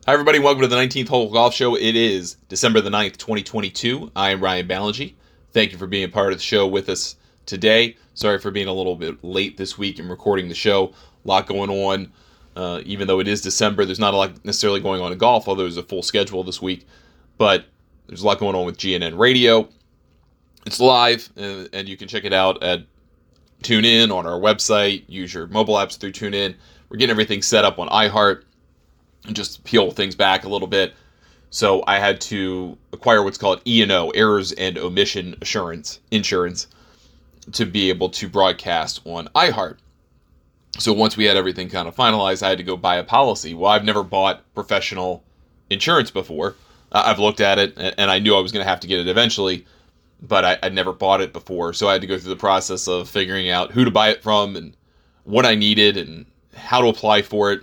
Hi, everybody. Welcome to the 19th Hole Golf Show. It is December the 9th, 2022. I am Ryan Ballengee. Thank you for being a part of the show with us today. Sorry for being a little bit late this week in recording the show. A lot going on. Even though it is December, there's not a lot necessarily going on in golf, although there's a full schedule this week. But there's a lot going on with GNN Radio. It's live, and you can check it out at TuneIn on our website. Use your mobile apps through TuneIn. We're getting everything set up on iHeart. And just peel things back a little bit. So I had to acquire what's called E&O, Errors and Omission Insurance, to be able to broadcast on iHeart. So once we had everything kind of finalized, I had to go buy a policy. Well, I've never bought professional insurance before. I've looked at it, and I knew I was going to have to get it eventually, but I'd never bought it before. So I had to go through the process of figuring out who to buy it from and what I needed and how to apply for it.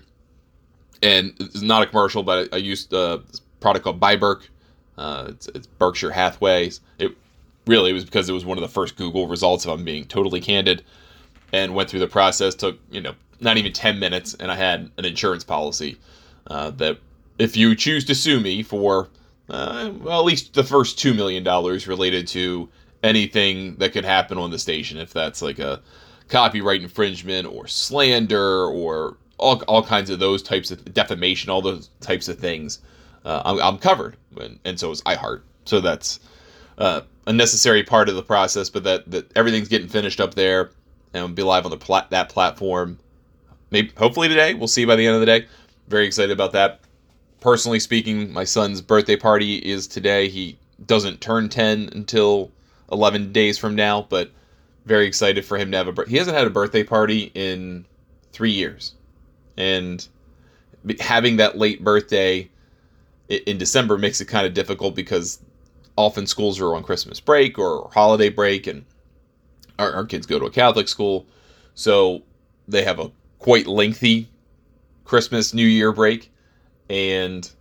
And it's not a commercial, but I used a product called Byberk. It's Berkshire Hathaway. It was because it was one of the first Google results, if I'm being totally candid. And went through the process, took, not even 10 minutes, and I had an insurance policy that if you choose to sue me for, at least the first $2 million related to anything that could happen on the station, if that's like a copyright infringement or slander or all kinds of those types of defamation, all those types of things, I'm covered, and so is iHeart. So that's a necessary part of the process, but that everything's getting finished up there, and we'll be live on that platform. Maybe, hopefully today. We'll see by the end of the day. Very excited about that. Personally speaking, my son's birthday party is today. He doesn't turn 10 until 11 days from now, but very excited for him to have he hasn't had a birthday party in 3 years. And having that late birthday in December makes it kind of difficult because often schools are on Christmas break or holiday break, and our kids go to a Catholic school, so they have a quite lengthy Christmas, New Year break, and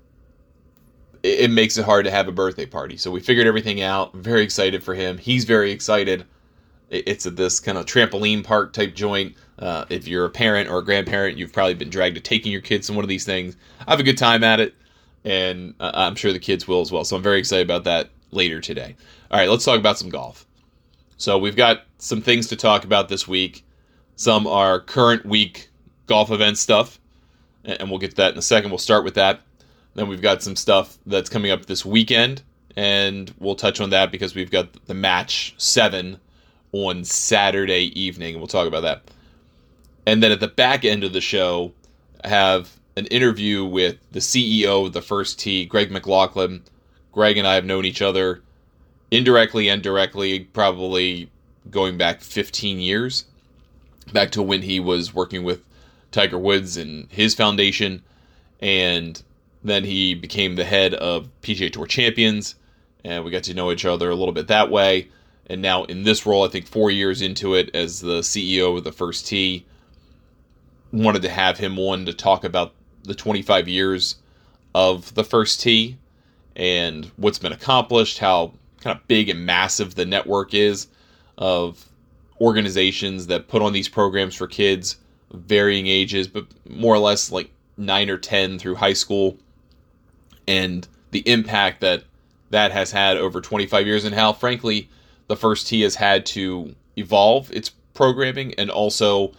it makes it hard to have a birthday party. So we figured everything out. I'm very excited for him. He's very excited. It's at this kind of trampoline park type joint. If you're a parent or a grandparent, you've probably been dragged to taking your kids to one of these things. I have a good time at it, and I'm sure the kids will as well. So I'm very excited about that later today. All right, let's talk about some golf. So we've got some things to talk about this week. Some are current week golf event stuff, and we'll get to that in a second. We'll start with that. Then we've got some stuff that's coming up this weekend, and we'll touch on that because we've got the match 7 on Saturday evening, and we'll talk about that. And then at the back end of the show, I have an interview with the CEO of the First Tee, Greg McLaughlin. Greg and I have known each other indirectly and directly, probably going back 15 years, back to when he was working with Tiger Woods and his foundation, and then he became the head of PGA Tour Champions, and we got to know each other a little bit that way. And now in this role, I think 4 years into it as the CEO of the First Tee, wanted to have him on to talk about the 25 years of the First Tee and what's been accomplished, how kind of big and massive the network is of organizations that put on these programs for kids of varying ages, but more or less like 9 or 10 through high school, and the impact that has had over 25 years, and how, frankly, the First Tee has had to evolve its programming and also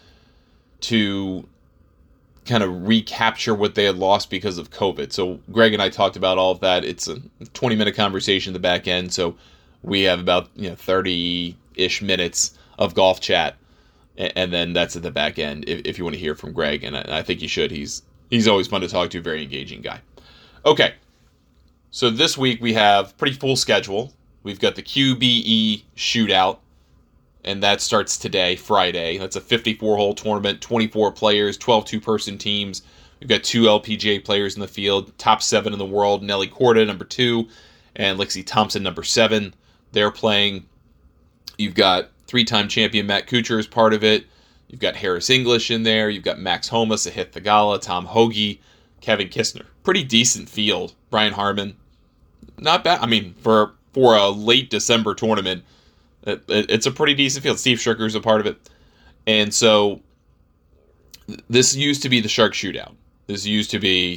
to kind of recapture what they had lost because of COVID. So Greg and I talked about all of that. It's a 20-minute conversation at the back end, so we have about 30-ish minutes of golf chat, and then that's at the back end if you want to hear from Greg, and I think you should. He's always fun to talk to, very engaging guy. Okay, so this week we have pretty full schedule. We've got the QBE Shootout, and that starts today, Friday. That's a 54-hole tournament, 24 players, 12 two-person teams. We've got 2 LPGA players in the field, top 7 in the world, Nelly Korda, number 2, and Lexi Thompson, number 7. They're playing. You've got 3-time champion Matt Kuchar as part of it. You've got Harris English in there. You've got Max Homa, Sahith Theegala, Tom Hoge, Kevin Kisner. Pretty decent field. Brian Harman. Not bad. I mean, for a late December tournament, it's a pretty decent field. Steve Stricker a part of it. And so this used to be the Shark Shootout. This used to be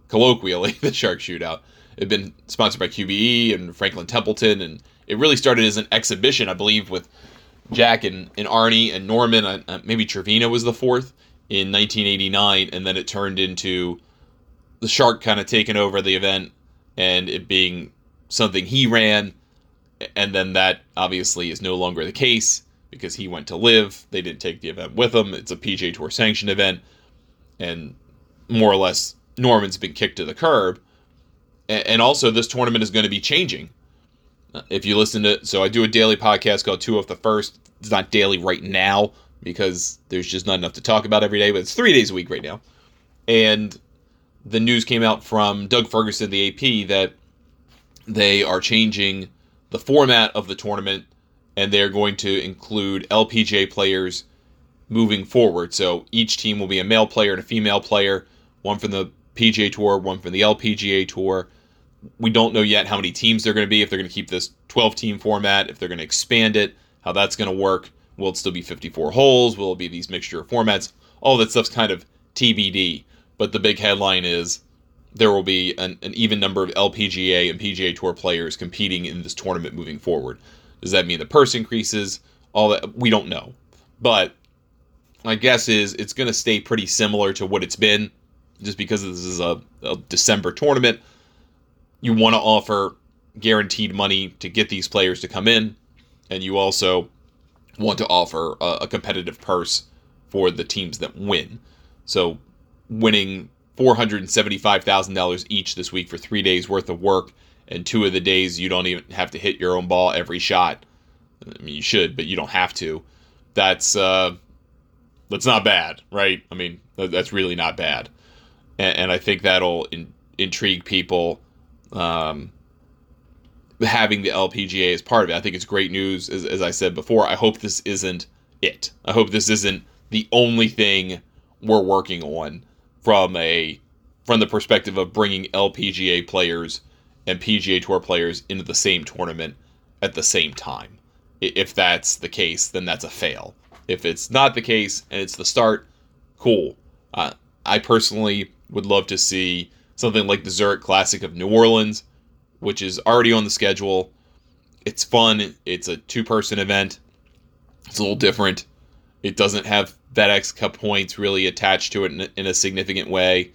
colloquially, the Shark Shootout. It had been sponsored by QBE and Franklin Templeton, and it really started as an exhibition, I believe, with Jack and Arnie and Norman. Maybe Trevino was the fourth in 1989, and then it turned into the Shark kind of taking over the event and it being something he ran, and then that obviously is no longer the case because he went to live. They didn't take the event with him. It's a PGA Tour sanctioned event, and more or less Norman's been kicked to the curb. And also, this tournament is going to be changing. If you listen to, so I do a daily podcast called Two Off the First. It's not daily right now because there's just not enough to talk about every day, but it's 3 days a week right now. And the news came out from Doug Ferguson, the AP, that they are changing the format of the tournament, and they're going to include LPGA players moving forward. So each team will be a male player and a female player, one from the PGA Tour, one from the LPGA Tour. We don't know yet how many teams they're going to be, if they're going to keep this 12-team format, if they're going to expand it, how that's going to work. Will it still be 54 holes? Will it be these mixture of formats? All that stuff's kind of TBD. But the big headline is there will be an even number of LPGA and PGA Tour players competing in this tournament moving forward. Does that mean the purse increases? All that, we don't know. But my guess is it's going to stay pretty similar to what it's been, just because this is a December tournament. You want to offer guaranteed money to get these players to come in, and you also want to offer a competitive purse for the teams that win. So winning $475,000 each this week for 3 days worth of work, and 2 of the days you don't even have to hit your own ball every shot. I mean, you should, but you don't have to. That's not bad, right? I mean, that's really not bad. And I think that'll intrigue people, having the LPGA as part of it. I think it's great news, as I said before. I hope this isn't it. I hope this isn't the only thing we're working on from the perspective of bringing LPGA players and PGA Tour players into the same tournament at the same time. If that's the case, then that's a fail. If it's not the case and it's the start, cool. I personally would love to see something like the Zurich Classic of New Orleans, which is already on the schedule. It's fun. It's a 2-person event. It's a little different. It doesn't have FedEx Cup points really attached to it in a significant way.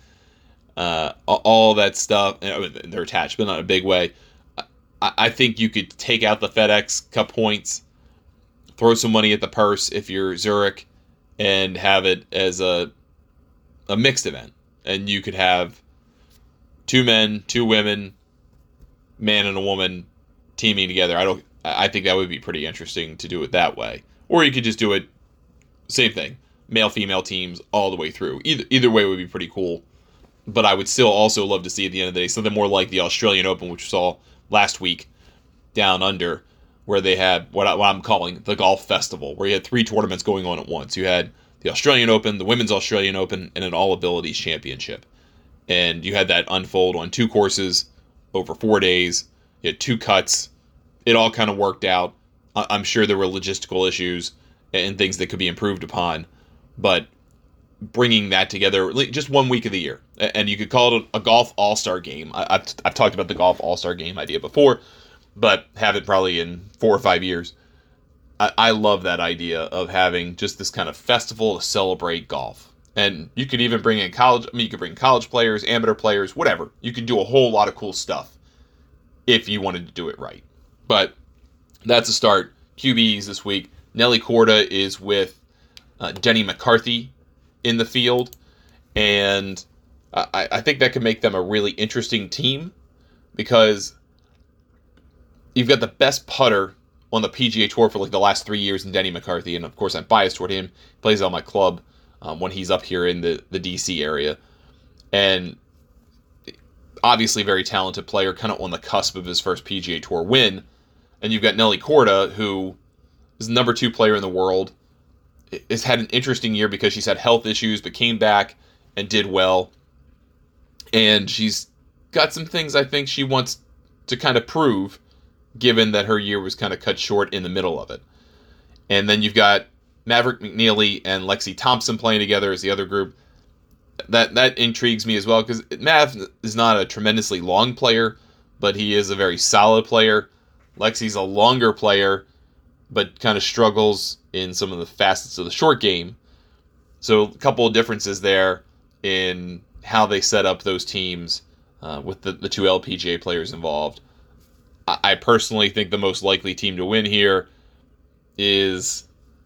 All that stuff, they're attached, but not in a big way. I think you could take out the FedEx Cup points, throw some money at the purse if you're Zurich, and have it as a mixed event. And you could have 2 men, 2 women, man and a woman teaming together. I think that would be pretty interesting to do it that way. Or you could just do it, same thing, male, female teams all the way through. Either way would be pretty cool. But I would still also love to see at the end of the day something more like the Australian Open, which we saw last week down under, where they had what I'm calling the golf festival, where you had 3 tournaments going on at once. You had the Australian Open, the Women's Australian Open, and an All Abilities Championship. And you had that unfold on 2 courses over 4 days. You had 2 cuts. It all kind of worked out. I'm sure there were logistical issues and things that could be improved upon, but bringing that together just 1 week of the year, and you could call it a golf all-star game. I've talked about the golf all-star game idea before, but have it probably in 4 or 5 years. I love that idea of having just this kind of festival to celebrate golf. And you could even bring in you could bring college players, amateur players, whatever. You could do a whole lot of cool stuff if you wanted to do it right. But that's a start. QBs this week. Nelly Korda is with Denny McCarthy in the field, and I think that could make them a really interesting team, because you've got the best putter on the PGA Tour for like the last 3 years in Denny McCarthy, and of course I'm biased toward him. He plays on my club when he's up here in the DC area, and obviously very talented player, kind of on the cusp of his first PGA Tour win. And you've got Nelly Korda, who is the number 2 player in the world, has had an interesting year because she's had health issues, but came back and did well. And she's got some things I think she wants to kind of prove, given that her year was kind of cut short in the middle of it. And then you've got Maverick McNeely and Lexi Thompson playing together as the other group. that intrigues me as well, because Mav is not a tremendously long player, but he is a very solid player. Lexi's a longer player, but kind of struggles in some of the facets of the short game. So a couple of differences there in how they set up those teams with the two LPGA players involved. I personally think the most likely team to win here is...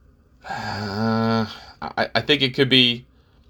I think it could be...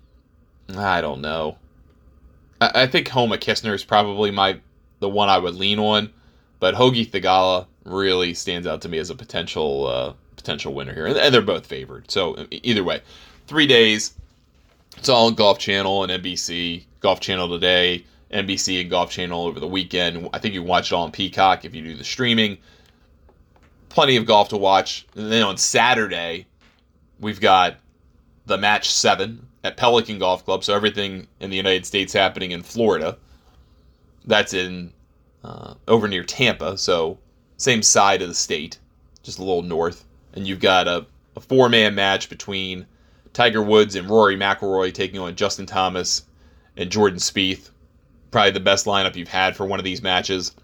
I don't know. I think Homa Kistner is probably the one I would lean on, but Hoagie Thigala really stands out to me as a potential winner here, and they're both favored. So either way, 3 days. It's all on Golf Channel and NBC, Golf Channel today, NBC and Golf Channel over the weekend. I think you can watch it all on Peacock if you do the streaming. Plenty of golf to watch. And then on Saturday, we've got the Match 7 at Pelican Golf Club. So everything in the United States happening in Florida. That's in over near Tampa, so same side of the state, just a little north. And you've got a 4-man match between Tiger Woods and Rory McIlroy taking on Justin Thomas and Jordan Spieth. Probably the best lineup you've had for one of these matches.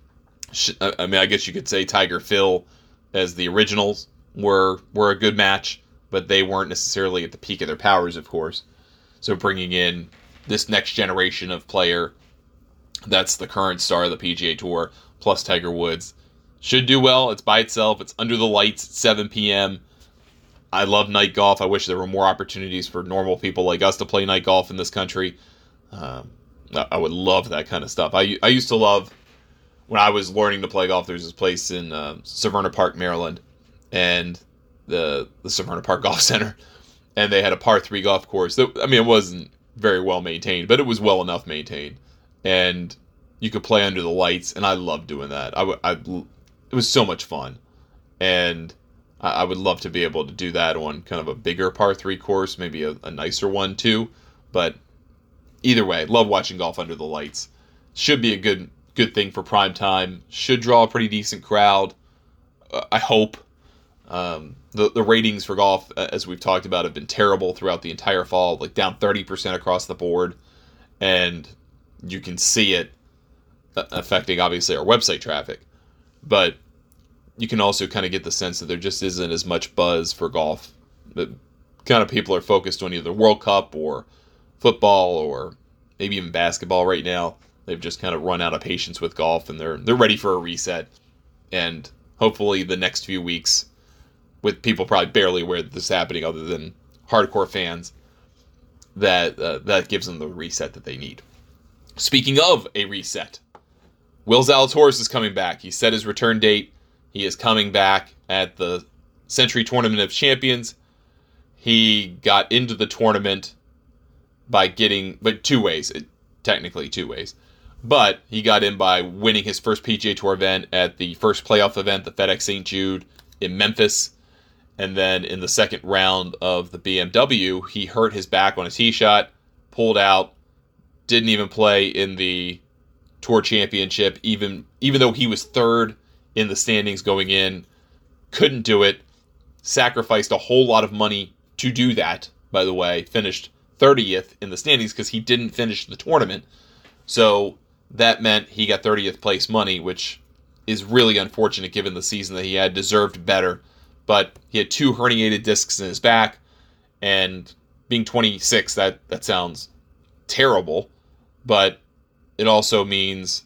I mean, I guess you could say Tiger Phil as the originals were a good match, but they weren't necessarily at the peak of their powers, of course. So bringing in this next generation of player that's the current star of the PGA Tour, plus Tiger Woods, should do well. It's by itself. It's under the lights at 7 p.m. I love night golf. I wish there were more opportunities for normal people like us to play night golf in this country. I would love that kind of stuff. I used to love, when I was learning to play golf, there was this place in Severna Park, Maryland, and the Severna Park Golf Center, and they had a par 3 golf course. It wasn't very well maintained, but it was well enough maintained. And you could play under the lights, and I loved doing that. It was so much fun. And I would love to be able to do that on kind of a bigger par 3 course, maybe a nicer one too. But either way, love watching golf under the lights. Should be a good thing for prime time. Should draw a pretty decent crowd. I hope. The ratings for golf, as we've talked about, have been terrible throughout the entire fall, like down 30% across the board. And you can see it affecting, obviously, our website traffic. But you can also kind of get the sense that there just isn't as much buzz for golf. That kind of people are focused on either World Cup or football or maybe even basketball right now. They've just kind of run out of patience with golf, and they're ready for a reset. And hopefully the next few weeks, with people probably barely aware that this is happening other than hardcore fans, that gives them the reset that they need. Speaking of a reset, Will Zalatoris is coming back. He set his return date. He is coming back at the Century Tournament of Champions. He got into the tournament by two ways, technically 2 ways. But he got in by winning his first PGA Tour event at the first playoff event, the FedEx St. Jude in Memphis. And then in the second round of the BMW, he hurt his back on a tee shot, pulled out, didn't even play in the Tour Championship, even though he was third in the standings going in. Couldn't do it. Sacrificed a whole lot of money to do that, by the way. Finished 30th in the standings because he didn't finish the tournament. So that meant he got 30th place money, which is really unfortunate given the season that he had. Deserved better. But he had 2 herniated discs in his back, and being 26, that sounds terrible, but it also means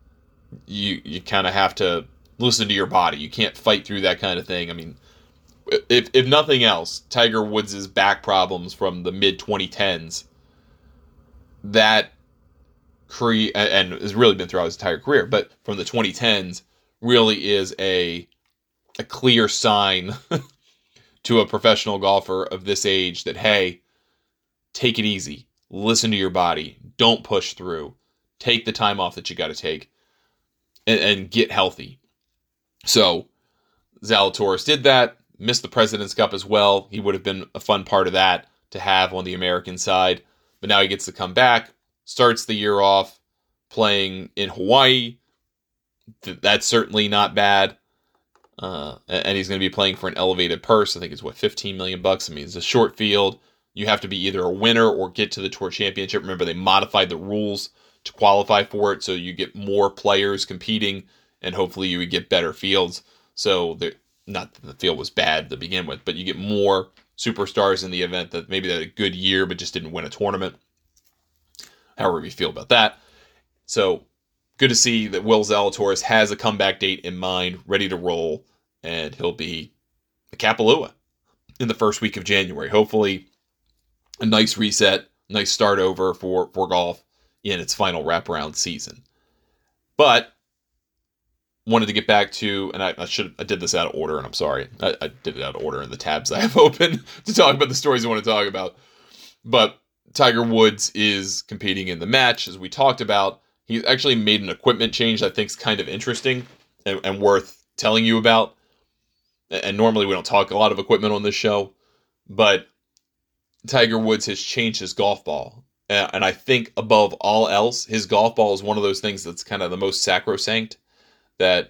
you kind of have to listen to your body. You can't fight through that kind of thing. I mean, if nothing else, Tiger Woods' back problems from the mid-2010s, that and has really been throughout his entire career, but from the 2010s really is a clear sign to a professional golfer of this age that, hey, take it easy. Listen to your body. Don't push through. Take the time off that you got to take and get healthy. So Zalatoris did that. Missed the President's Cup as well. He would have been a fun part of that to have on the American side. But now he gets to come back. Starts the year off playing in Hawaii. That's certainly not bad. And he's going to be playing for an elevated purse. I think it's $15 million. I mean, it's a short field. you have to be either a winner or get to the Tour Championship. Remember, they modified the rules to qualify for it, so you get more players competing, and hopefully you would get better fields. So, not that the field was bad to begin with, but you get more superstars in the event that maybe they had a good year but just didn't win a tournament. However you feel about that. So, good to see that Will Zalatoris has a comeback date in mind, ready to roll, and he'll be at Kapalua in the first week of January. Hopefully, a nice reset, nice start over for golf in its final wraparound season. But wanted to get back to, and I did this out of order, and I'm sorry. I did it out of order in the tabs I have open to talk about the stories I want to talk about. But Tiger Woods is competing in the match, as we talked about. He actually made an equipment change that I think is kind of interesting and worth telling you about. And normally we don't talk a lot of equipment on this show, but Tiger Woods has changed his golf ball. And I think above all else, his golf ball is one of those things that's kind of the most sacrosanct, that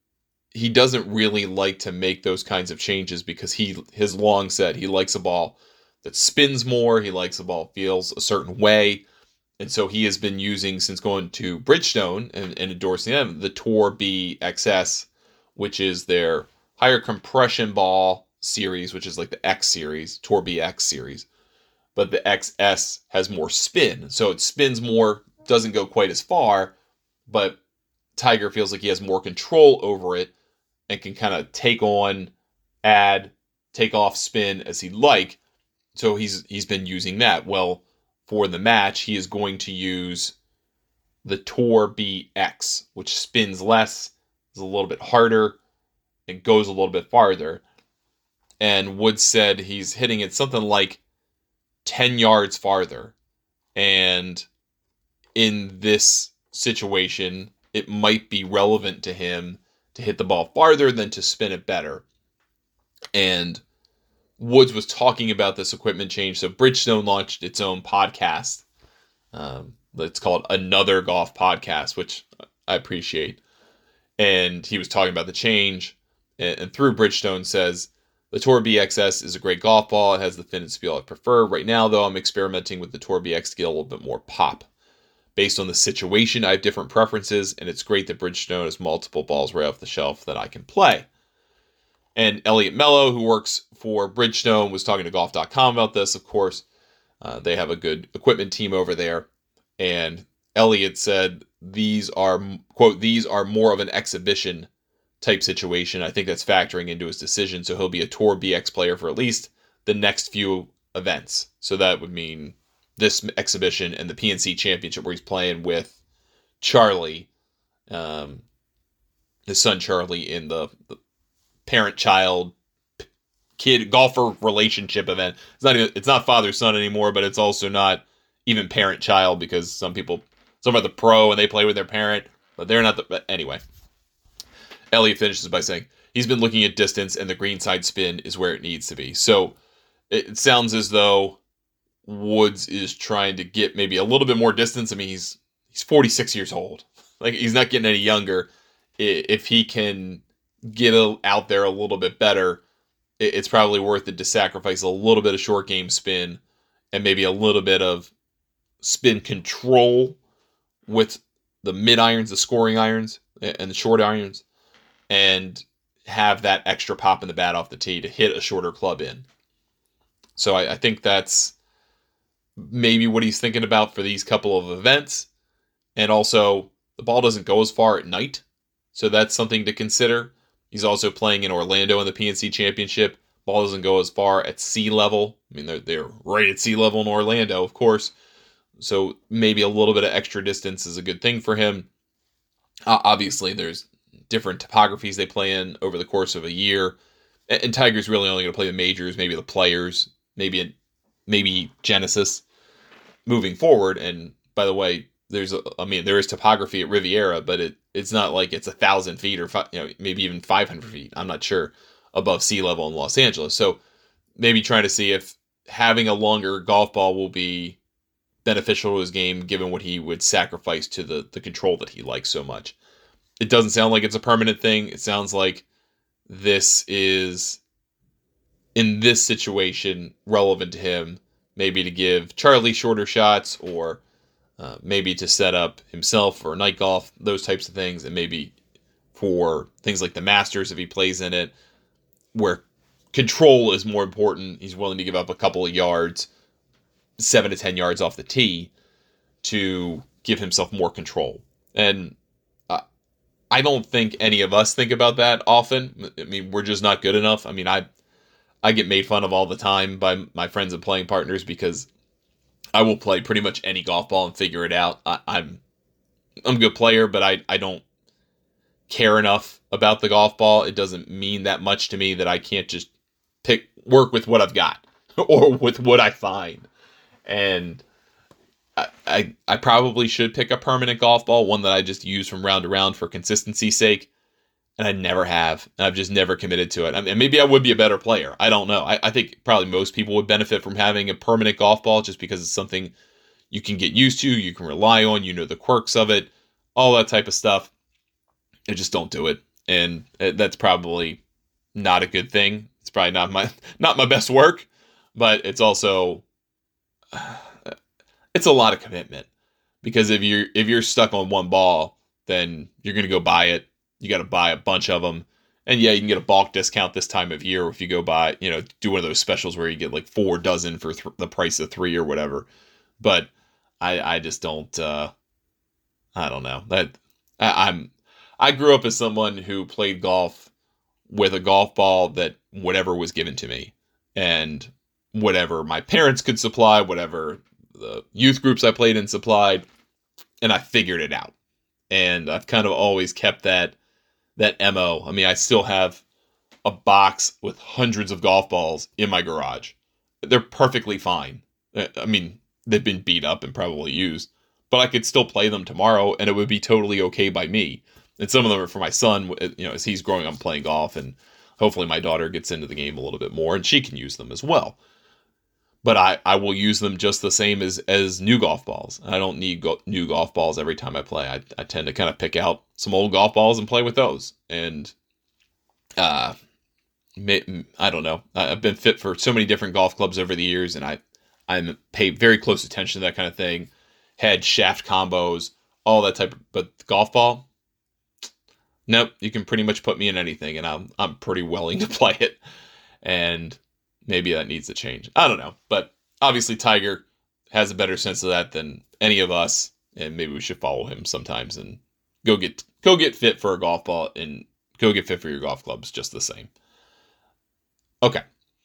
he doesn't really like to make those kinds of changes because his long said he likes a ball that spins more. He likes a ball feels a certain way. And so he has been using, since going to Bridgestone and endorsing them, the Tour B XS, which is their higher compression ball series, which is like the X series, Tour B X series. But the XS has more spin. So it spins more, doesn't go quite as far, but Tiger feels like he has more control over it and can kind of take on, add, take off spin as he'd like. So he's been using that. Well, for the match, he is going to use the Tour BX, which spins less, is a little bit harder, and goes a little bit farther. And Woods said he's hitting it something like 10 yards farther. And in this situation, it might be relevant to him to hit the ball farther than to spin it better. And Woods was talking about this equipment change. So Bridgestone launched its own podcast. It's called Another Golf Podcast, which I appreciate. And he was talking about the change. And through Bridgestone says, the Tour BXS is a great golf ball. It has the fin and feel I prefer. Right now, though, I'm experimenting with the Tour BX to get a little bit more pop. Based on the situation, I have different preferences, and it's great that Bridgestone has multiple balls right off the shelf that I can play. And Elliot Mello, who works for Bridgestone, was talking to golf.com about this, of course. They have a good equipment team over there. And Elliot said, these are, quote, these are more of an exhibition type situation. I think that's factoring into his decision. So he'll be a Tour BX player for at least the next few events. So that would mean this exhibition and the PNC Championship, where he's playing with Charlie, his son Charlie, in the parent-child kid golfer relationship event. It's not father-son anymore, but it's also not even parent-child, because some are the pro and they play with their parent, but they're not but anyway. Elliot finishes by saying he's been looking at distance and the greenside spin is where it needs to be. So it sounds as though Woods is trying to get maybe a little bit more distance. I mean, he's 46 years old. Like, he's not getting any younger. If he can get out there a little bit better, it's probably worth it to sacrifice a little bit of short game spin and maybe a little bit of spin control with the mid irons, the scoring irons, and the short irons, and have that extra pop in the bat off the tee to hit a shorter club in. So I think that's maybe what he's thinking about for these couple of events. And also, the ball doesn't go as far at night, so that's something to consider. He's also playing in Orlando in the PNC Championship. Ball doesn't go as far at sea level. I mean, they're right at sea level in Orlando, of course. So maybe a little bit of extra distance is a good thing for him. Obviously, there's different topographies they play in over the course of a year. And Tiger's really only going to play the majors, maybe the Players, maybe Genesis moving forward. And by the way, there is topography at Riviera, but it's not like it's 1,000 feet or maybe even 500 feet. I'm not sure, above sea level in Los Angeles. So maybe trying to see if having a longer golf ball will be beneficial to his game, given what he would sacrifice to the control that he likes so much. It doesn't sound like it's a permanent thing. It sounds like this is, in this situation, relevant to him maybe to give Charlie shorter shots, or maybe to set up himself for night golf, those types of things, and maybe for things like the Masters if he plays in it, where control is more important. He's willing to give up a couple of yards, 7 to 10 yards off the tee, to give himself more control. And I don't think any of us think about that often. I mean, we're just not good enough. I mean, I get made fun of all the time by my friends and playing partners because I will play pretty much any golf ball and figure it out. I'm a good player, but I don't care enough about the golf ball. It doesn't mean that much to me that I can't just work with what I've got or with what I find. And I probably should pick a permanent golf ball, one that I just use from round to round for consistency's sake. And I never have. I've just never committed to it. I mean, maybe I would be a better player. I don't know. I think probably most people would benefit from having a permanent golf ball just because it's something you can get used to, you can rely on, you know the quirks of it, all that type of stuff. I just don't do it. And that's probably not a good thing. It's probably not my best work, but it's also it's a lot of commitment, because if you're stuck on one ball, then you're going to go buy it. You got to buy a bunch of them. And yeah, you can get a bulk discount this time of year if you go buy, do one of those specials where you get like 4 dozen for the price of 3 or whatever. But I just don't, I don't know. I grew up as someone who played golf with a golf ball that whatever was given to me, and whatever my parents could supply, whatever the youth groups I played in supplied, and I figured it out. And I've kind of always kept that MO. I mean, I still have a box with hundreds of golf balls in my garage. They're perfectly fine. I mean, they've been beat up and probably used, but I could still play them tomorrow and it would be totally okay by me. And some of them are for my son, as he's growing up playing golf, and hopefully my daughter gets into the game a little bit more and she can use them as well. But I will use them just the same as new golf balls. I don't need new golf balls every time I play. I tend to kind of pick out some old golf balls and play with those. And I don't know. I've been fit for so many different golf clubs over the years, and I pay very close attention to that kind of thing. Head, shaft combos, all that type of, but golf ball, nope, you can pretty much put me in anything, and I'm pretty willing to play it. And maybe that needs to change. I don't know. But obviously Tiger has a better sense of that than any of us, and maybe we should follow him sometimes and go get fit for a golf ball and go get fit for your golf clubs just the same. Okay.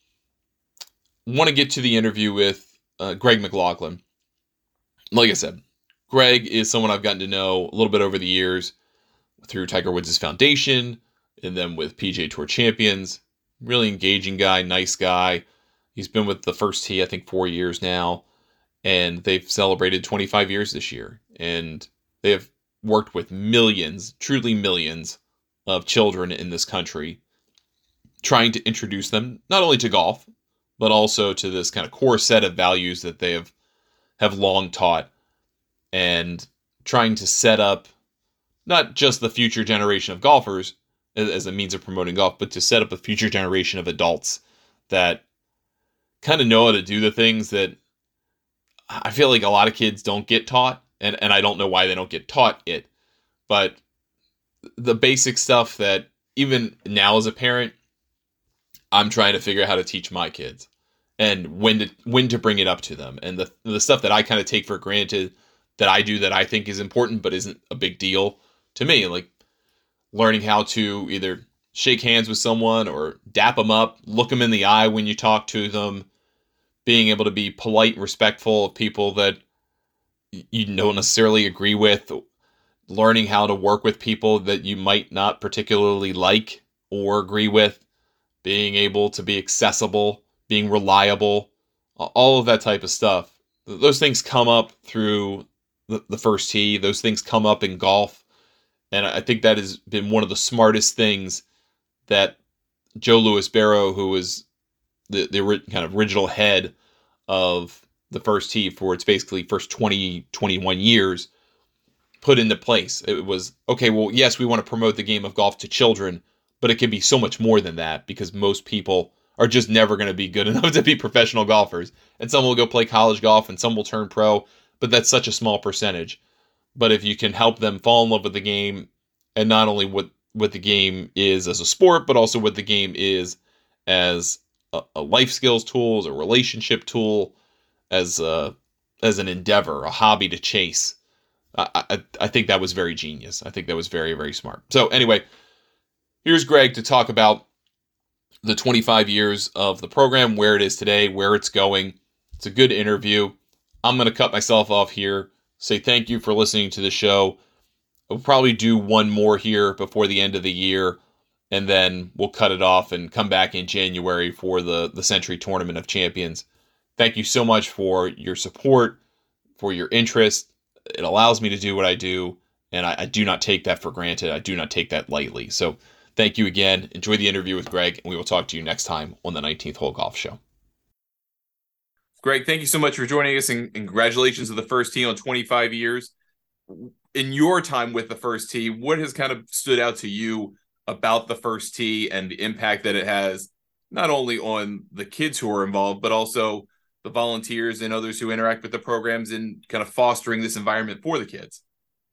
Want to get to the interview with Greg McLaughlin. Like I said, Greg is someone I've gotten to know a little bit over the years through Tiger Woods' foundation and then with PGA Tour Champions. Really engaging guy, nice guy. He's been with the First Tee, I think, 4 years now, and they've celebrated 25 years this year. And they have worked with millions, truly millions, of children in this country, trying to introduce them not only to golf, but also to this kind of core set of values that they have long taught, and trying to set up not just the future generation of golfers as a means of promoting golf, but to set up a future generation of adults that kind of know how to do the things that I feel like a lot of kids don't get taught, and I don't know why they don't get taught it, but the basic stuff that even now as a parent, I'm trying to figure out how to teach my kids, and when to bring it up to them, and the stuff that I kind of take for granted that I do that I think is important but isn't a big deal to me, like learning how to either shake hands with someone or dap them up, look them in the eye when you talk to them, being able to be polite and respectful of people that you don't necessarily agree with, learning how to work with people that you might not particularly like or agree with, being able to be accessible, being reliable, all of that type of stuff. Those things come up through the First Tee. Those things come up in golf. And I think that has been one of the smartest things that Joe Louis Barrow, who was the kind of original head of the First Tee for its basically first 20, 21 years, put into place. It was, okay, well, yes, we want to promote the game of golf to children, but it can be so much more than that, because most people are just never going to be good enough to be professional golfers. And some will go play college golf and some will turn pro, but that's such a small percentage. But if you can help them fall in love with the game, and not only what the game is as a sport, but also what the game is as a life skills tool, as a relationship tool, as an endeavor, a hobby to chase. I think that was very genius. I think that was very, very smart. So anyway, here's Greg to talk about the 25 years of the program, where it is today, where it's going. It's a good interview. I'm going to cut myself off here, say thank you for listening to the show. We'll probably do one more here before the end of the year, and then we'll cut it off and come back in January for the Century Tournament of Champions. Thank you so much for your support, for your interest. It allows me to do what I do, and I do not take that for granted. I do not take that lightly. So thank you again. Enjoy the interview with Greg, and we will talk to you next time on the 19th Hole Golf Show. Greg, thank you so much for joining us, and congratulations to the First Tee on 25 years. In your time with the First Tee, what has kind of stood out to you about the First Tee and the impact that it has, not only on the kids who are involved, but also the volunteers and others who interact with the programs and kind of fostering this environment for the kids?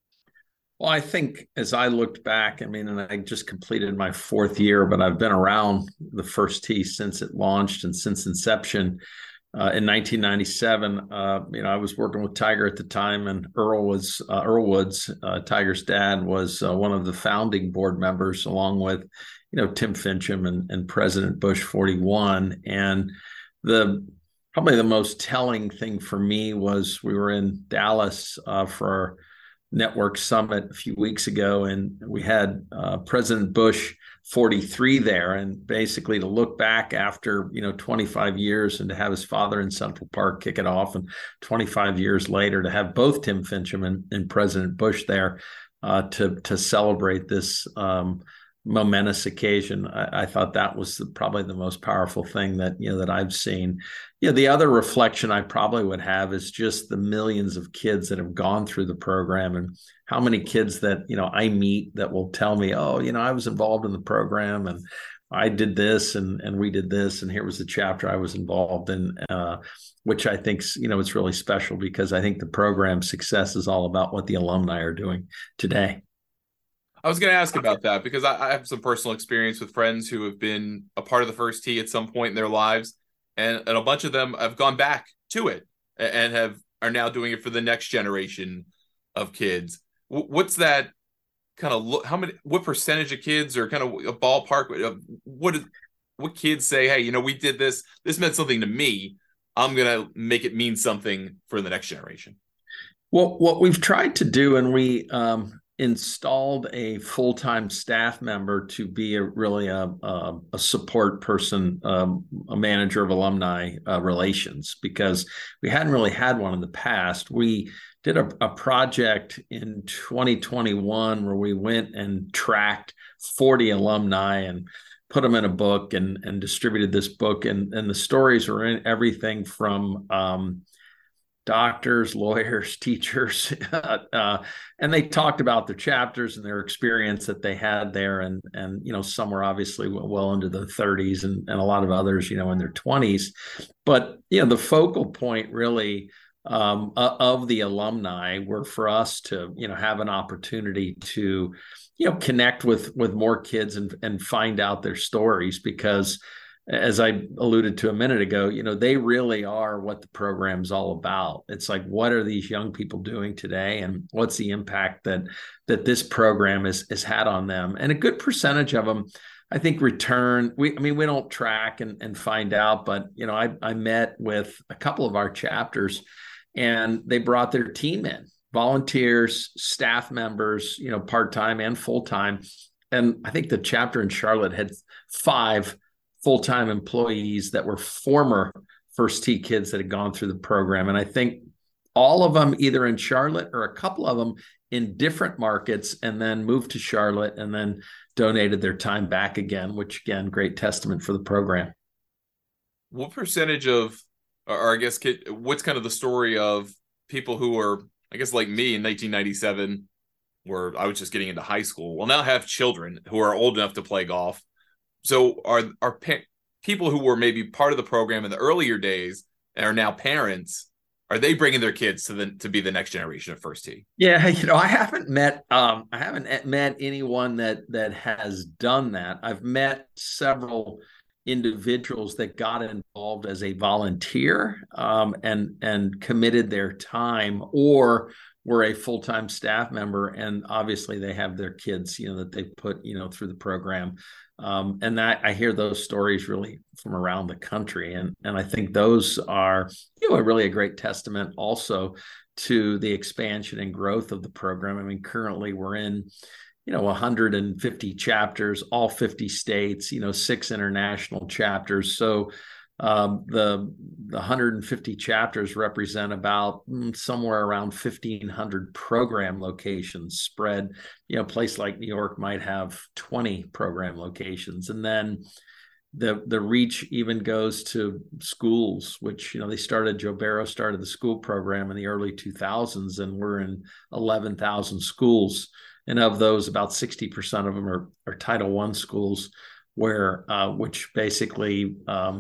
Well, I think as I looked back, I mean, and I just completed my 4th year, but I've been around the First Tee since it launched and since inception. In 1997, I was working with Tiger at the time, and Earl Woods, Tiger's dad, was one of the founding board members, along with, Tim Finchem and President Bush 41. And probably the most telling thing for me was we were in Dallas for our network summit a few weeks ago, and we had President Bush 43 there, and basically to look back after 25 years and to have his father in Central Park kick it off, and 25 years later to have both Tim Finchem and President Bush there to celebrate this momentous occasion. I thought that was probably the most powerful thing that I've seen. The other reflection I probably would have is just the millions of kids that have gone through the program, and how many kids that I meet that will tell me, oh, I was involved in the program, and I did this, and we did this, and here was the chapter I was involved in, which I think it's really special, because I think the program's success is all about what the alumni are doing today. I was going to ask about that, because I have some personal experience with friends who have been a part of the First Tee at some point in their lives, and a bunch of them have gone back to it and are now doing it for the next generation of kids. What's that kind of what percentage of kids, or kind of a ballpark of what kids say, hey, we did this meant something to me, I'm going to make it mean something for the next generation? Well, what we've tried to do, and we installed a full-time staff member to be a support person, a manager of alumni relations, because we hadn't really had one in the past. We did a project in 2021 where we went and tracked 40 alumni and put them in a book and distributed this book. And the stories were in everything from doctors, lawyers, teachers, and they talked about their chapters and their experience that they had there. And some were obviously well into the 30s, and a lot of others, in their 20s. But, the focal point really of the alumni were for us to, have an opportunity to, connect with more kids and find out their stories, because as I alluded to a minute ago, they really are what the program's all about. It's like, what are these young people doing today, and what's the impact that this program has had on them? And a good percentage of them, I think, return. We don't track and find out, but I met with a couple of our chapters, and they brought their team in, volunteers, staff members, part-time and full-time. And I think the chapter in Charlotte had 5 full-time employees that were former First Tee kids that had gone through the program. And I think all of them either in Charlotte, or a couple of them in different markets, and then moved to Charlotte and then donated their time back again, which, again, great testament for the program. What percentage of, or I guess, what's kind of the story of people who are, I guess, like me in 1997, where I was just getting into high school, will now have children who are old enough to play golf? So are people who were maybe part of the program in the earlier days and are now parents, are they bringing their kids to be the next generation of First Tee? Yeah, I haven't met anyone that has done that. I've met several individuals that got involved as a volunteer, and committed their time, or were a full-time staff member, and obviously they have their kids, that they put, through the program. And that I hear those stories really from around the country, and I think those are, really a great testament also to the expansion and growth of the program. I mean, currently we're in, 150 chapters, all 50 states, 6 international chapters. So the 150 chapters represent about somewhere around 1,500 program locations spread. A place like New York might have 20 program locations, and then the reach even goes to schools, which Joe Barrow started the school program in the early 2000s, and we're in 11,000 schools, and of those, about 60% of them are Title I schools, where which basically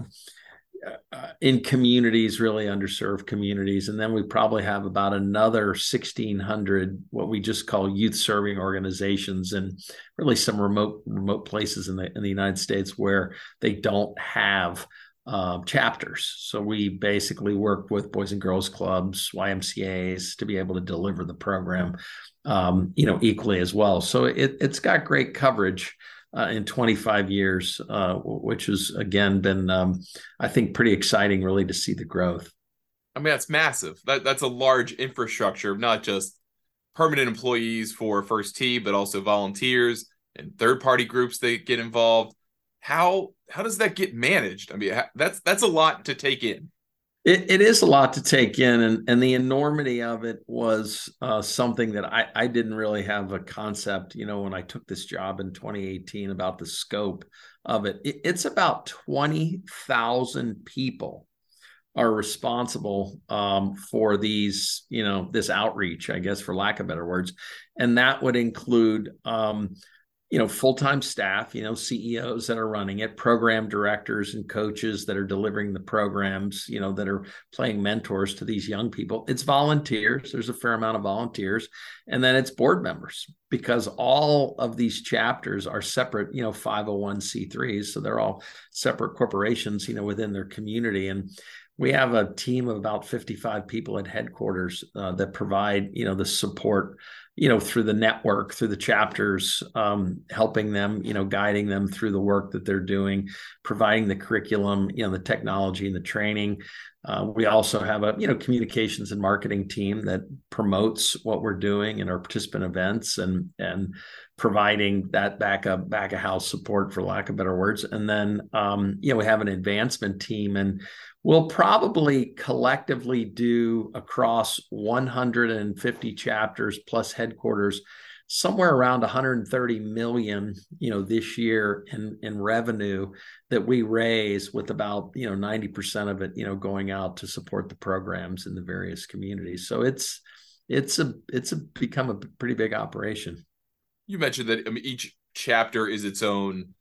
in communities, really underserved communities. And then we probably have about another 1,600 what we just call youth serving organizations, and really some remote places in the United States where they don't have chapters. So we basically work with Boys and Girls Clubs, YMCAs, to be able to deliver the program equally as well. So it's got great coverage in 25 years, which has, again, been, I think, pretty exciting, really, to see the growth. I mean, that's massive. That's a large infrastructure of not just permanent employees for First Tee, but also volunteers and third-party groups that get involved. How does that get managed? I mean, that's a lot to take in. It is a lot to take in, and the enormity of it was something that I didn't really have a concept, when I took this job in 2018, about the scope of it. It's about 20,000 people are responsible for these, this outreach, I guess, for lack of better words. And that would include full-time staff, CEOs that are running it, program directors and coaches that are delivering the programs, that are playing mentors to these young people. It's volunteers. There's a fair amount of volunteers. And then it's board members, because all of these chapters are separate, 501c3s. So they're all separate corporations, within their community. And we have a team of about 55 people at headquarters that provide, the support, through the network, through the chapters, helping them, guiding them through the work that they're doing, providing the curriculum, the technology and the training. We also have a, communications and marketing team that promotes what we're doing in our participant events, and providing that back of house support, for lack of better words. And then, we have an advancement team, and we'll probably collectively do, across 150 chapters plus headquarters, somewhere around 130 million, this year in revenue that we raise, with about, 90% of it, going out to support the programs in the various communities. So it's become a pretty big operation. You mentioned that, I mean, each chapter is its own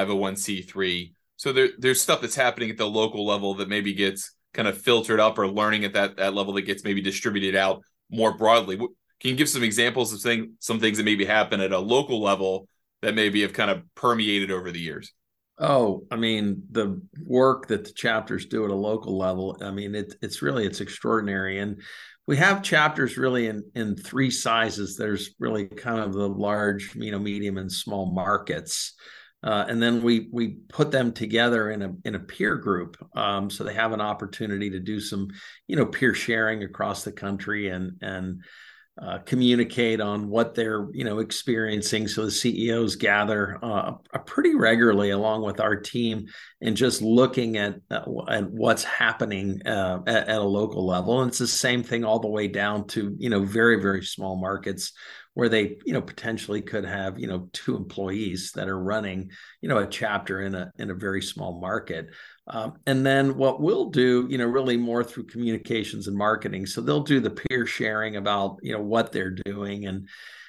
501c3. So there's stuff that's happening at the local level that maybe gets kind of filtered up, or learning at that level that gets maybe distributed out more broadly. Can you give some examples of some things that maybe happen at a local level that maybe have kind of permeated over the years? Oh, I mean, the work that the chapters do at a local level, I mean, it's extraordinary. And we have chapters really in 3 sizes. There's really kind of the large, medium and small markets. And then we put them together in a peer group, so they have an opportunity to do some, peer sharing across the country, and communicate on what they're, experiencing. So the CEOs gather pretty regularly along with our team, and just looking at what's happening at a local level. And it's the same thing all the way down to, very, very small markets, where they, potentially could have, 2 employees that are running, a chapter in a very small market. And then what we'll do, really more through communications and marketing. So they'll do the peer sharing about, what they're doing, and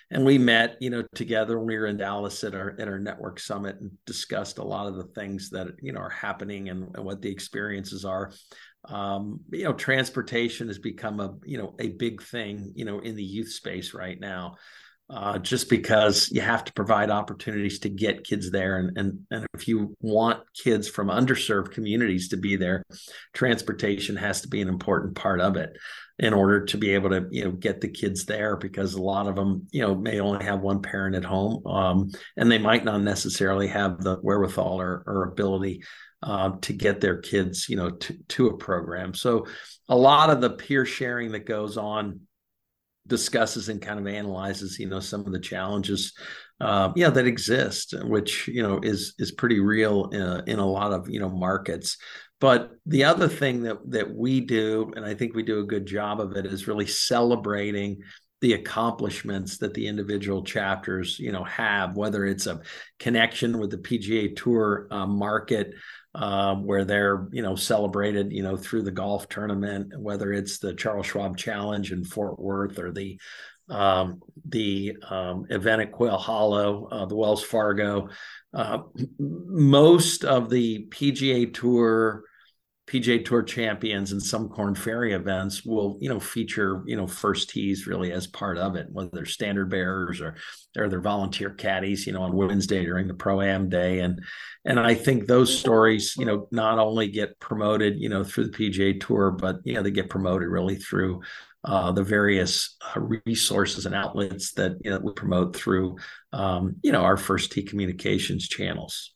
and we met, together when we were in Dallas at our network summit and discussed a lot of the things that, are happening and what the experiences are. Transportation has become a big thing, in the youth space right now. Just because you have to provide opportunities to get kids there. And if you want kids from underserved communities to be there, transportation has to be an important part of it in order to be able to, get the kids there, because a lot of them, may only have one parent at home, and they might not necessarily have the wherewithal or ability to get their kids, to a program. So a lot of the peer sharing that goes on discusses and kind of analyzes, some of the challenges, that exist, which, is pretty real in a lot of, markets. But the other thing that we do, and I think we do a good job of it, is really celebrating the accomplishments that the individual chapters, have, whether it's a connection with the PGA Tour market, where they're, celebrated, through the golf tournament, whether it's the Charles Schwab Challenge in Fort Worth or the event at Quail Hollow, the Wells Fargo. Most of the PGA Tour champions and some Korn Ferry events will, feature, first tees really as part of it, whether they're standard bearers or they're volunteer caddies, on Wednesday during the Pro-Am day. And I think those stories, not only get promoted, through the PGA Tour, but, they get promoted really through the various resources and outlets that, we promote through, our First Tee communications channels.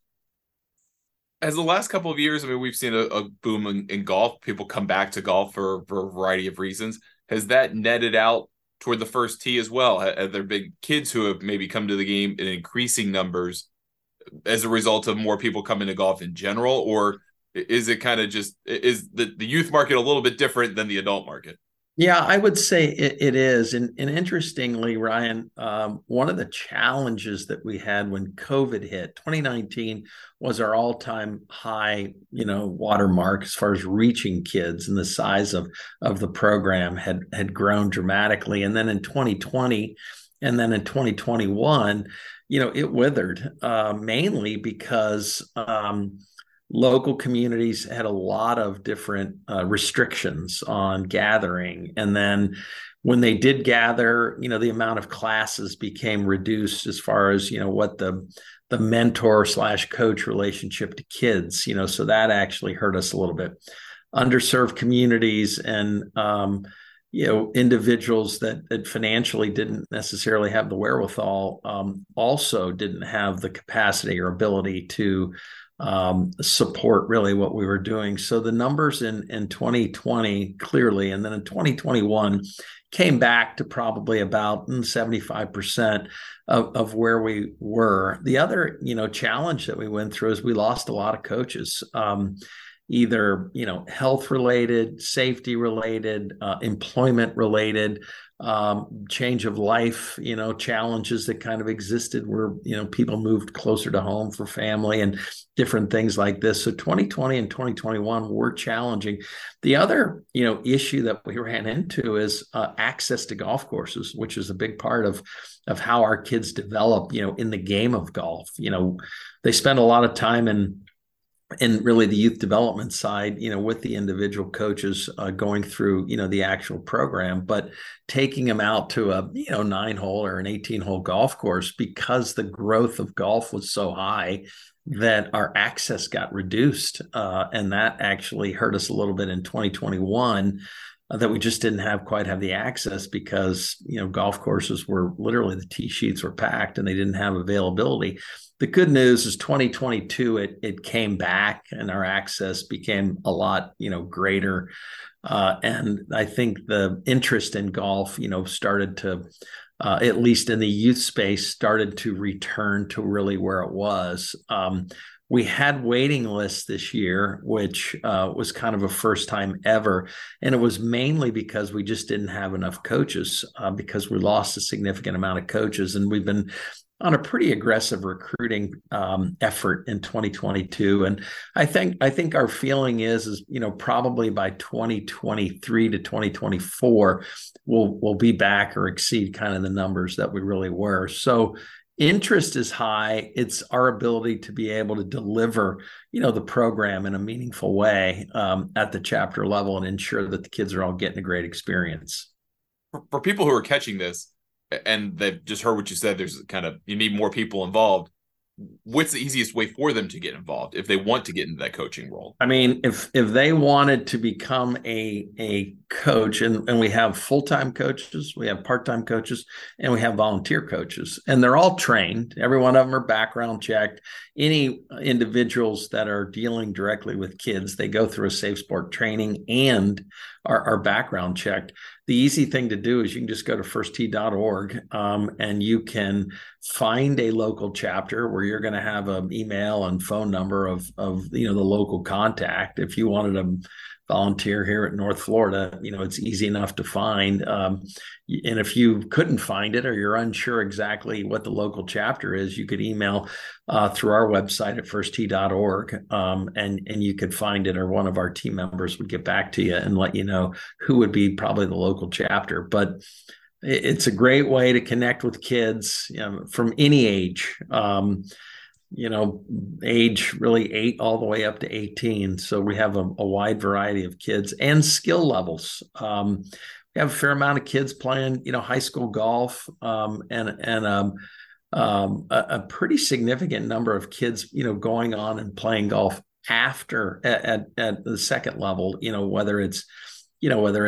As the last couple of years, I mean, we've seen a boom in golf. People come back to golf for a variety of reasons. Has that netted out toward the First Tee as well? Have there been kids who have maybe come to the game in increasing numbers as a result of more people coming to golf in general? Or is it kind of just, is the youth market a little bit different than the adult market? Yeah, I would say it is. And interestingly, Ryan, one of the challenges that we had when COVID hit, 2019 was our all-time high, watermark as far as reaching kids, and the size of the program had grown dramatically. And then in 2020 and then in 2021, it withered, mainly because local communities had a lot of different restrictions on gathering. And then when they did gather, the amount of classes became reduced as far as, what the mentor / coach relationship to kids, so that actually hurt us a little bit. Underserved communities and, individuals that financially didn't necessarily have the wherewithal, also didn't have the capacity or ability to support really what we were doing. So the numbers in 2020 clearly, and then in 2021 came back to probably about 75% of where we were. The other, challenge that we went through is we lost a lot of coaches, either, health related, safety related, employment related, change of life, challenges that kind of existed where, people moved closer to home for family and different things like this. So 2020 and 2021 were challenging. The other, issue that we ran into is access to golf courses, which is a big part of how our kids develop, in the game of golf. They spend a lot of time in really the youth development side, with the individual coaches going through, the actual program, but taking them out to a, 9-hole or an 18-hole golf course, because the growth of golf was so high that our access got reduced. And that actually hurt us a little bit in 2021, that we just didn't quite have the access because, golf courses were literally, the tee sheets were packed and they didn't have availability. The good news is 2022, it came back and our access became a lot, greater. And I think the interest in golf, started to, at least in the youth space, started to return to really where it was. We had waiting lists this year, which was kind of a first time ever. And it was mainly because we just didn't have enough coaches because we lost a significant amount of coaches. And we've been on a pretty aggressive recruiting effort in 2022. And I think our feeling is probably by 2023 to 2024, we'll be back or exceed kind of the numbers that we really were. So interest is high. It's our ability to be able to deliver, the program in a meaningful way at the chapter level and ensure that the kids are all getting a great experience. For people who are catching this and they've just heard what you said, there's you need more people involved. What's the easiest way for them to get involved if they want to get into that coaching role? I mean, if they wanted to become a coach, and we have full-time coaches, we have part-time coaches, and we have volunteer coaches, and they're all trained. Every one of them are background checked. Any individuals that are dealing directly with kids, they go through a Safe Sport training and are background checked. The easy thing to do is you can just go to firsttee.org and you can find a local chapter where you're going to have an email and phone number of the local contact. If you wanted to volunteer here at North Florida, it's easy enough to find. And if you couldn't find it or you're unsure exactly what the local chapter is, you could email through our website at firsttee.org and you could find it, or one of our team members would get back to you and let you know who would be probably the local chapter. But it's a great way to connect with kids from any age. Age really 8 all the way up to 18. So we have a wide variety of kids and skill levels. We have a fair amount of kids playing, high school golf, and a pretty significant number of kids, going on and playing golf after at the second level, whether it's a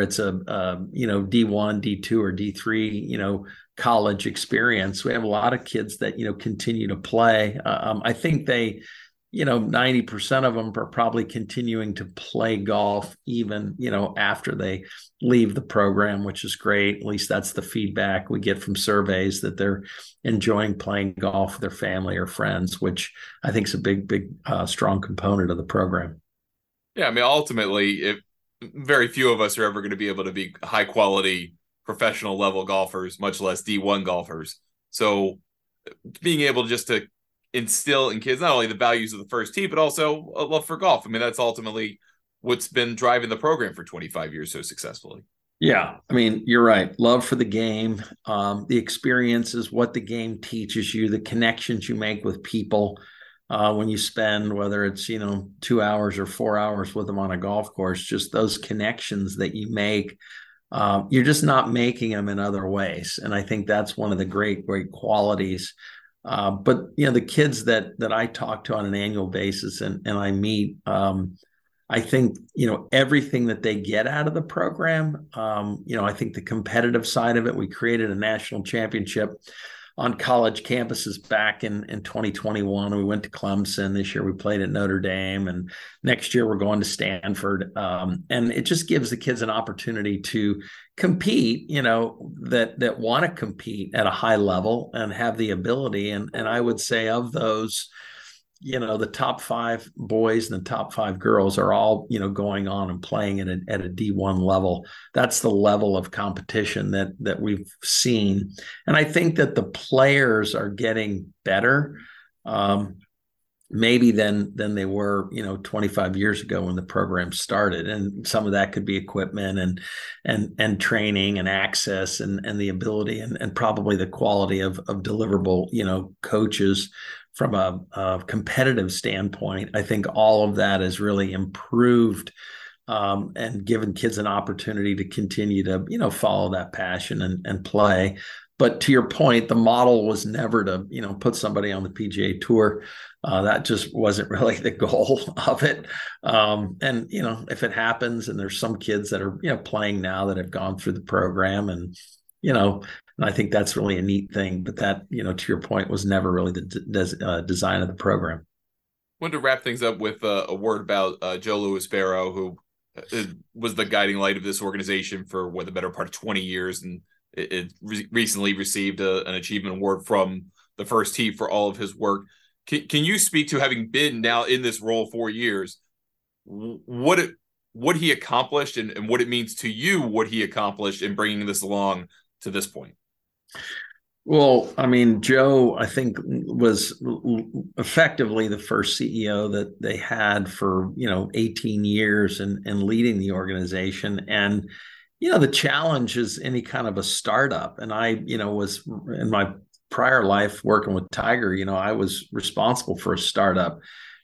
D1, D2, or D3, college experience. We have a lot of kids that, continue to play. I think 90% of them are probably continuing to play golf even, after they leave the program, which is great. At least that's the feedback we get from surveys, that they're enjoying playing golf with their family or friends, which I think is a big, strong component of the program. Yeah. I mean, ultimately, very few of us are ever going to be able to be high quality professional level golfers, much less D1 golfers. So being able just to instill in kids not only the values of the First Tee, but also a love for golf. I mean, that's ultimately what's been driving the program for 25 years so successfully. Yeah, I mean, you're right. Love for the game, the experiences, what the game teaches you, the connections you make with people when you spend, whether it's 2 hours or 4 hours with them on a golf course, just those connections that you make. You're just not making them in other ways. And I think that's one of the great qualities. But the kids that I talk to on an annual basis and I meet, I think, everything that they get out of the program, I think the competitive side of it, we created a national championship on college campuses back in 2021. We went to Clemson. This year we played at Notre Dame, and next year we're going to Stanford. And it just gives the kids an opportunity to compete, that want to compete at a high level and have the ability. And I would say of those, the top 5 boys and the top 5 girls are all, going on and playing at a D1 level. That's the level of competition that we've seen. And I think that the players are getting better, maybe than they were, 25 years ago when the program started. And some of that could be equipment and training and access and the ability and probably the quality of deliverable, coaches. From a competitive standpoint, I think all of that has really improved and given kids an opportunity to continue to, follow that passion and play. But to your point, the model was never to, put somebody on the PGA Tour. That just wasn't really the goal of it. And, if it happens and there's some kids that are, playing now that have gone through the program and, and I think that's really a neat thing. But that, to your point, was never really the design of the program. Wanted to wrap things up with a word about Joe Louis Barrow, who was the guiding light of this organization for the better part of 20 years. And it recently received an achievement award from the First Tee for all of his work. Can you speak to, having been now in this role 4 years, what he accomplished, and what it means to you, what he accomplished in bringing this along to this point? Well, I mean, Joe, I think was effectively the first CEO that they had for, 18 years and leading the organization. And, the challenge is any kind of a startup. And I, was in my prior life working with Tiger, I was responsible for a startup.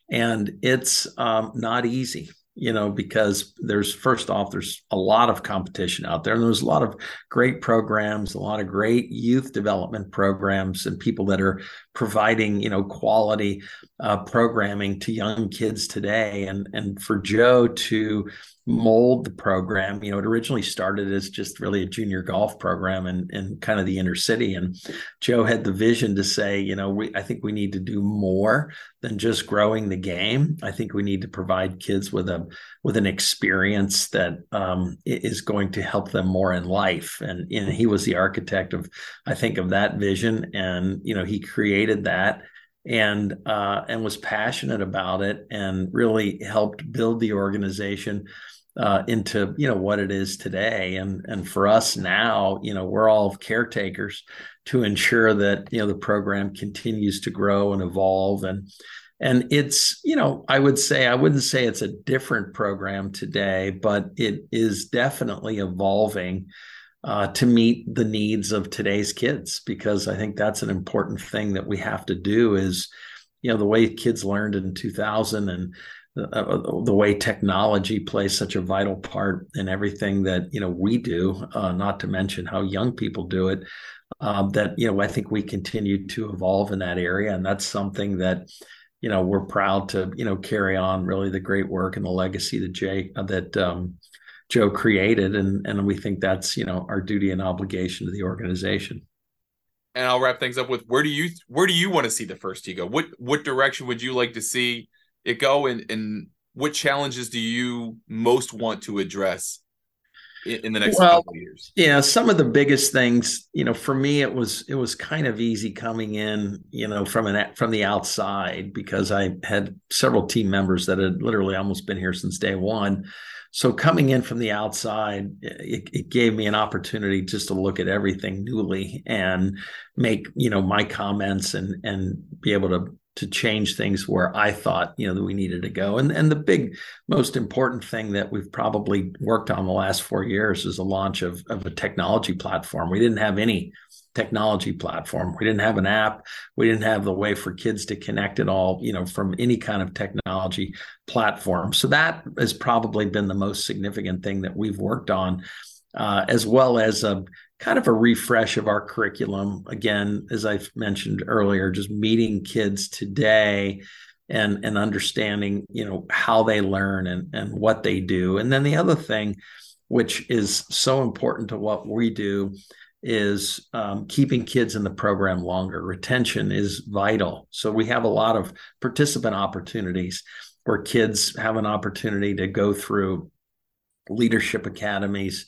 And it's not easy, because first off, there's a lot of competition out there, and there's a lot of great programs, a lot of great youth development programs, and people that are providing, quality programming to young kids today. And for Joe to mold the program, it originally started as just really a junior golf program in kind of the inner city. And Joe had the vision to say, I think we need to do more than just growing the game. I think we need to provide kids with an experience that is going to help them more in life. And he was the architect of, I think, of that vision. And he created that and was passionate about it, and really helped build the organization into what it is today. And for us now, we're all caretakers to ensure that the program continues to grow and evolve. And it's, I wouldn't say it's a different program today, but it is definitely evolving to meet the needs of today's kids, because I think that's an important thing that we have to do. Is the way kids learned in 2000, and the way technology plays such a vital part in everything that we do, not to mention how young people do it. That I think we continue to evolve in that area, and that's something that we're proud to carry on, really the great work and the legacy that Joe created, and we think that's our duty and obligation to the organization. And I'll wrap things up with, where do you want to see the first tee go? What direction would you like to see it go, and what challenges do you most want to address in the next couple of years? Yeah, some of the biggest things, for me, it was kind of easy coming in, from the outside, because I had several team members that had literally almost been here since day one. So coming in from the outside, it gave me an opportunity just to look at everything newly and make, my comments and be able to change things where I thought, that we needed to go. And the big, most important thing that we've probably worked on the last 4 years is the launch of a technology platform. We didn't have any technology platform. We didn't have an app. We didn't have the way for kids to connect at all, from any kind of technology platform. So that has probably been the most significant thing that we've worked on, as well as a kind of a refresh of our curriculum. Again, as I've mentioned earlier, just meeting kids today and understanding, how they learn and what they do. And then the other thing, which is so important to what we do, is keeping kids in the program longer. Retention is vital. So we have a lot of participant opportunities where kids have an opportunity to go through leadership academies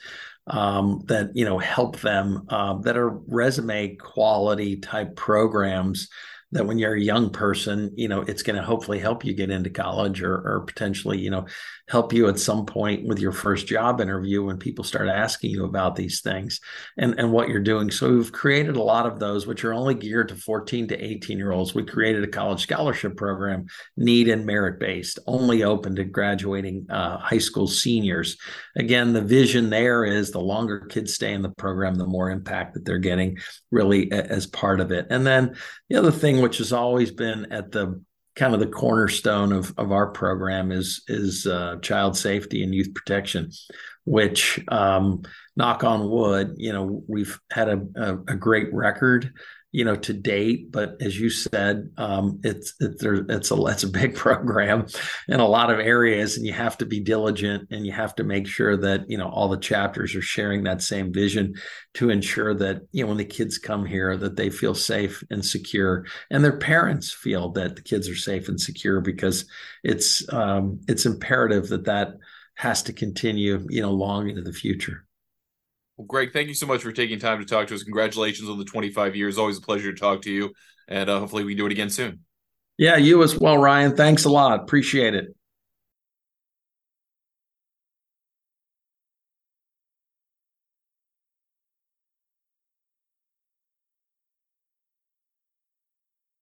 that help them, that are resume quality type programs, that when you're a young person, it's going to hopefully help you get into college, or potentially, help you at some point with your first job interview when people start asking you about these things and what you're doing. So we've created a lot of those, which are only geared to 14 to 18-year-olds. We created a college scholarship program, need and merit-based, only open to graduating high school seniors. Again, the vision there is the longer kids stay in the program, the more impact that they're getting, really, as part of it. And then the other thing, which has always been at the kind of the cornerstone of our program, is child safety and youth protection, which, knock on wood, we've had a great record, to date. But as you said, it's a big program in a lot of areas, and you have to be diligent, and you have to make sure that, all the chapters are sharing that same vision to ensure that, when the kids come here, that they feel safe and secure, and their parents feel that the kids are safe and secure, because it's imperative that has to continue, long into the future. Well, Greg, thank you so much for taking time to talk to us. Congratulations on the 25 years. Always a pleasure to talk to you. And hopefully we can do it again soon. Yeah, you as well, Ryan. Thanks a lot. Appreciate it.